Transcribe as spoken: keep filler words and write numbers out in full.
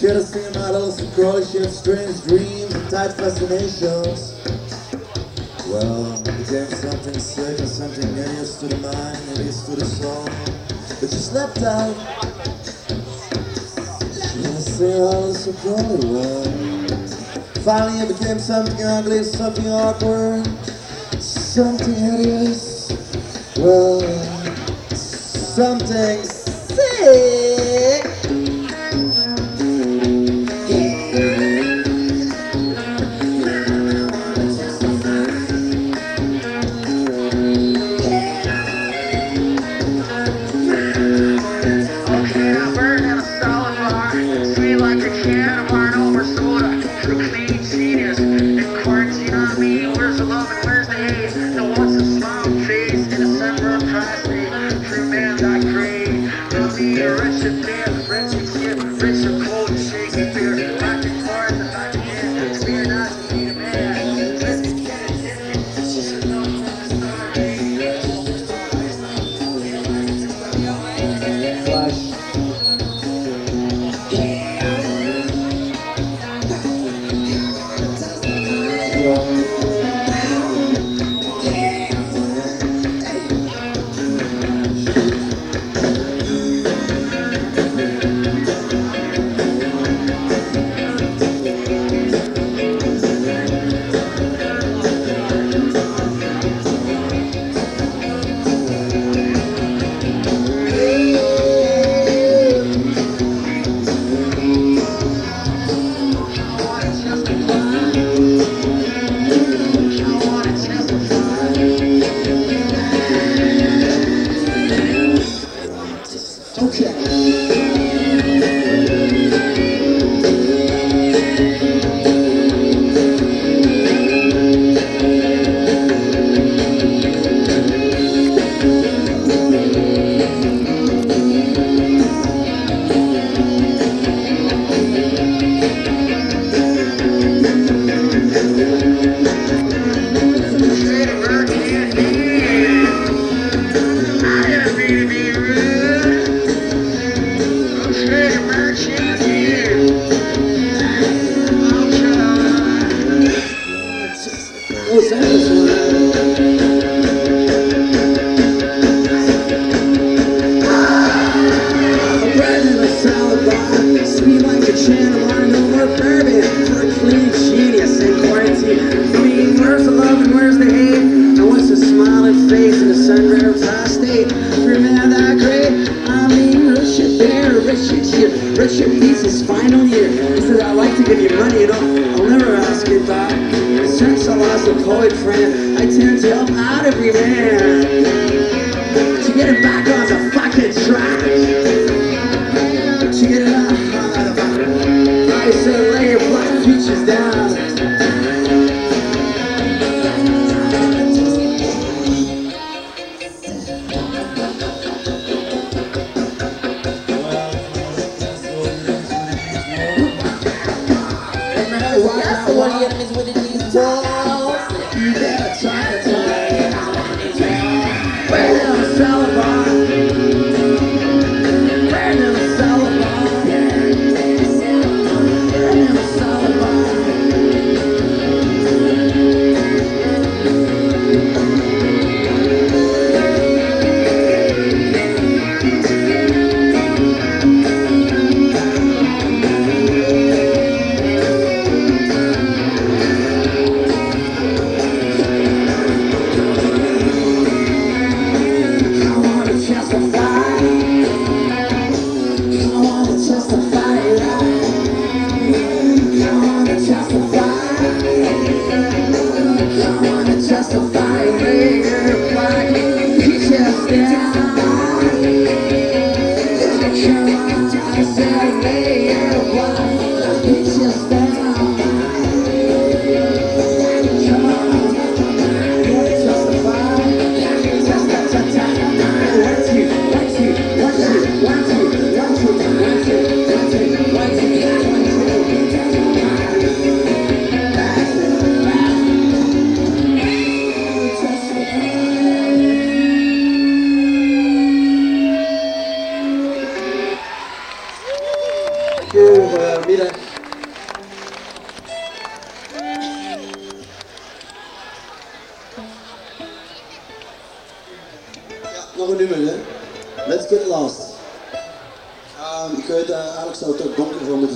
get a sing about all some crawly shit, strange dreams and tight fascinations. Well, it became something sick and something hideous to the mind, hideous to the soul. But she slept out. She was singing all so crawly well. Finally it became something ugly, something awkward, something hideous. Well, something sick. Richard Peace's final year. He said, I'd like to give you money, you know, I'll never ask it back. Since I lost a poet friend, I tend to help out every man to get it back on the fucking track. To get it out of the I said, lay your black features down. That's the one of your enemies with the these balls. You better try to tell me. Where did I sell it on? Where did I sell it on? Where did I sell it on? Good. naar midden. Ja, nog een nummer, hè. Let's Get Lost. Um, ik weet, uh, eigenlijk zou het er donker voor moeten